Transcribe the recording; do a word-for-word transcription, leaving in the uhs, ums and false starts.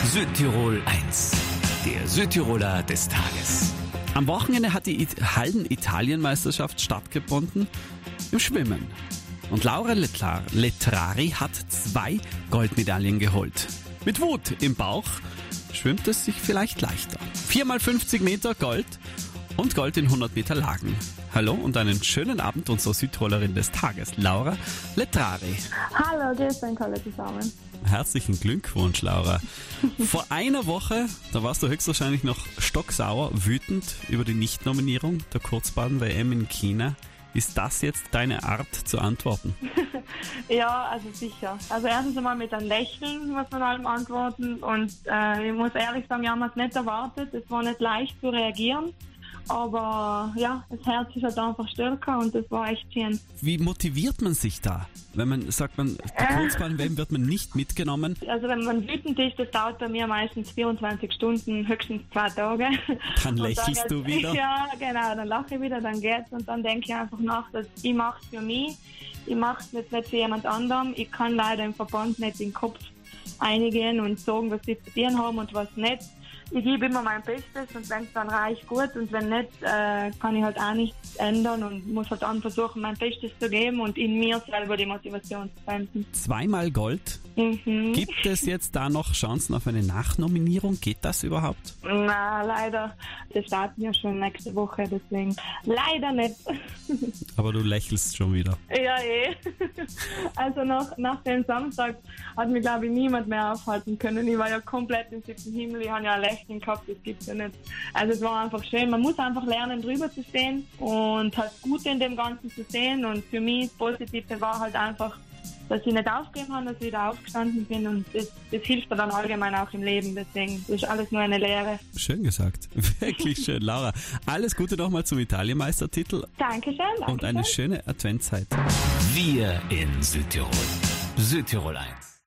Südtirol eins, der Südtiroler des Tages. Am Wochenende hat die It- Hallen-Italienmeisterschaft stattgefunden im Schwimmen. Und Laura Letlar- Letrari hat zwei Goldmedaillen geholt. Mit Wut im Bauch schwimmt es sich vielleicht leichter. Viermal fünfzig Meter Gold und Gold in hundert Meter Lagen. Hallo und einen schönen Abend unserer Südtirolerin des Tages, Laura Letrari. Hallo, grüß euch alle zusammen. Herzlichen Glückwunsch, Laura. Vor einer Woche, da warst du höchstwahrscheinlich noch stocksauer, wütend über die Nichtnominierung der Kurzbahn-W M in China. Ist das jetzt deine Art zu antworten? Ja, also sicher. Also erstens einmal mit einem Lächeln muss man allem antworten und äh, ich muss ehrlich sagen, wir haben es nicht erwartet. Es war nicht leicht zu reagieren, aber ja, das Herz ist halt einfach stärker und das war echt schön. Wie motiviert man sich da? Wenn man sagt, man, die Kurzbahn-W M wird man nicht mitgenommen. Also wenn man wütend ist, das dauert bei mir meistens vierundzwanzig Stunden, höchstens zwei Tage. Dann lächelst dann, du wieder. Ja, genau, dann lache ich wieder, dann geht's und dann denke ich einfach nach, dass ich mache es für mich, ich mache es nicht, nicht für jemand anderem. Ich kann leider im Verband nicht den Kopf einigen und sagen, was sie zu tun haben und was nicht. Ich gebe immer mein Bestes und wenn es dann reicht, gut und wenn nicht, äh, kann ich halt auch nichts ändern und muss halt dann versuchen, mein Bestes zu geben und in mir selber die Motivation zu finden. Zweimal Gold. Mhm. Gibt es jetzt da noch Chancen auf eine Nachnominierung? Geht das überhaupt? Na, leider. Das starten ja schon nächste Woche, deswegen leider nicht. Aber du lächelst schon wieder. Ja, eh. Also nach, nach dem Samstag hat mich, glaube ich, niemand mehr aufhalten können. Ich war ja komplett im siebten Himmel, ich habe ja ein Lächeln gehabt, das gibt's ja nicht. Also es war einfach schön. Man muss einfach lernen, drüber zu stehen und halt das Gute in dem Ganzen zu sehen. Und für mich das Positive war halt einfach, dass ich nicht aufgegeben habe, dass ich wieder aufgestanden bin und das, das hilft mir dann allgemein auch im Leben. Deswegen das ist alles nur eine Lehre. Schön gesagt. Wirklich schön, Laura. Alles Gute nochmal zum Italienmeistertitel. Dankeschön. Dankeschön. Und eine schöne Adventszeit. Wir in Südtirol. Südtirol eins.